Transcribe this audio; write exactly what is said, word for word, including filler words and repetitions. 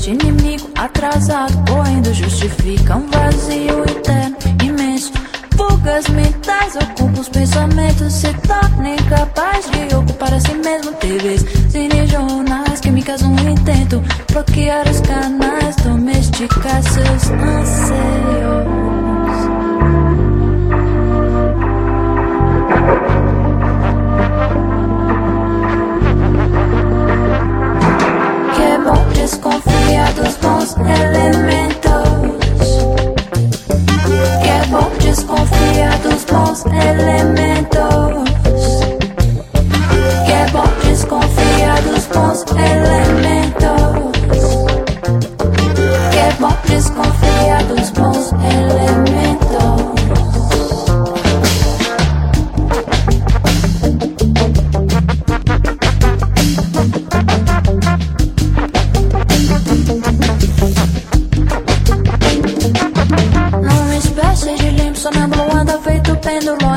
Este inimigo atrasado correndo justifica um vazio interno imenso. Fugas mentais ocupam os pensamentos, se torna incapaz de ocupar a si mesmo. T Vs, cinejornais, químicas, um intento bloquear os canais, domesticar seus anseios. Que é bom desconfiar dos bons elementos. Que é bom desconfiar dos bons elementos. Que é bom desconfiar dos bons elementos. Que é bom desconfiar dos bons elementos. Numa espécie de limbo sonâmbulo anda feito pêndulo